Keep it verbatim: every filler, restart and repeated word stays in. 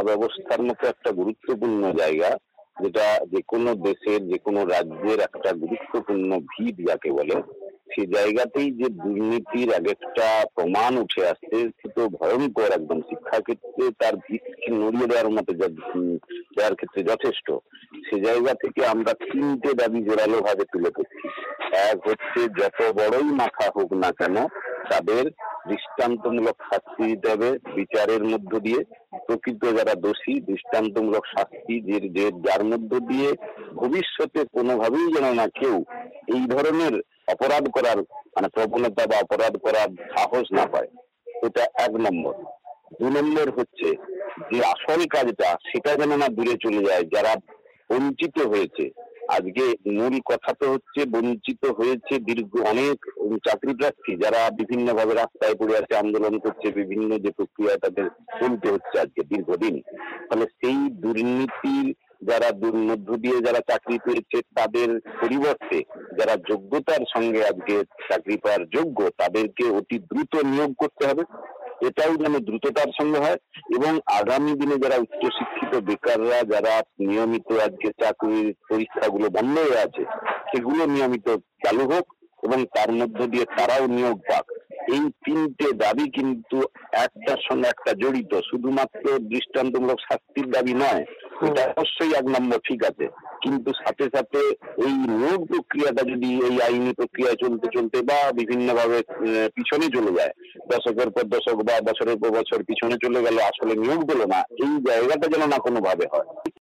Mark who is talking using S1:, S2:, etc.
S1: শিক্ষা ব্যবস্থার মতো একটা গুরুত্বপূর্ণ জায়গা, যেটা যে কোনো দেশের যে কোনো রাজ্যের একটা গুরুত্বপূর্ণ ভিত যাকে বলে, সে জায়গাতেই যে দুর্নীতির এক একটা প্রমাণ উঠে আসছে সে তো ভয়ঙ্কর একদম। শিক্ষাক্ষেত্রে তার ভিতকে নড়িয়ে দেওয়ার মতো দেওয়ার ক্ষেত্রে যথেষ্ট। সে জায়গা থেকে আমরা তিনটে দাবি জোরালো ভাবে তুলে ধরছি। এক হচ্ছে, যত বড়ই মাথা হোক না কেন তাদের দৃষ্টান্তমূলক শাস্তি দিতে হবে বিচারের মধ্য দিয়ে। প্রকৃত যারা দোষী দৃষ্টান্তমূলক শাস্তি, যে যার মধ্য দিয়ে ভবিষ্যতে কোনোভাবেই যেন না কেউ এই ধরনের অপরাধ করার মানে প্রবণতা বা অপরাধ করার সাহস না পায়। এটা এক নম্বর। দু নম্বর হচ্ছে যে আসল কাজটা সেটা যেন না দূরে চলে যায় যারা বঞ্চিত হয়েছে। আজকে মূল কথা তো হচ্ছে বঞ্চিত হয়েছে দীর্ঘ অনেক চাকরি প্রার্থী যারা বিভিন্ন ভাবে রাস্তায় পড়ে আছে, আন্দোলন করছে, বিভিন্ন যে প্রক্রিয়া তাদের চলতে হচ্ছে আজকে দীর্ঘদিন। তাহলে সেই দুর্নীতির যারা মধ্য দিয়ে যারা চাকরি পেয়েছে তাদের পরিবর্তে যারা যোগ্যতার সঙ্গে আজকে চাকরি পাওয়ার যোগ্য তাদেরকে অতি দ্রুত নিয়োগ করতে হবে। এটাও যেন দ্রুততার সঙ্গে হয় এবং আগামী দিনে যারা উচ্চশিক্ষিত বেকাররা যারা নিয়মিত আজকে চাকরির পরীক্ষাগুলো বন্ধ হয়ে আছে সেগুলো নিয়মিত চালু হোক এবং তার মধ্য দিয়ে তারাও নিয়োগ পাক। এই তিনটে দাবি কিন্তু একটার সঙ্গে একটা জড়িত, শুধুমাত্র দৃষ্টান্তমূলক শাস্তির দাবি নয়। এটা অবশ্যই এক নম্বর, ঠিক আছে, কিন্তু সাথে সাথে এই নিয়োগ প্রক্রিয়াটা যদি এই আইনি প্রক্রিয়ায় চলতে চলতে বা বিভিন্ন ভাবে পিছনে চলে যায়, দশকের পর দশক বা বছরের পর বছর পিছনে চলে গেল, আসলে নিয়োগ পেল না, এই জায়গাটা যেন না কোনোভাবে হয়।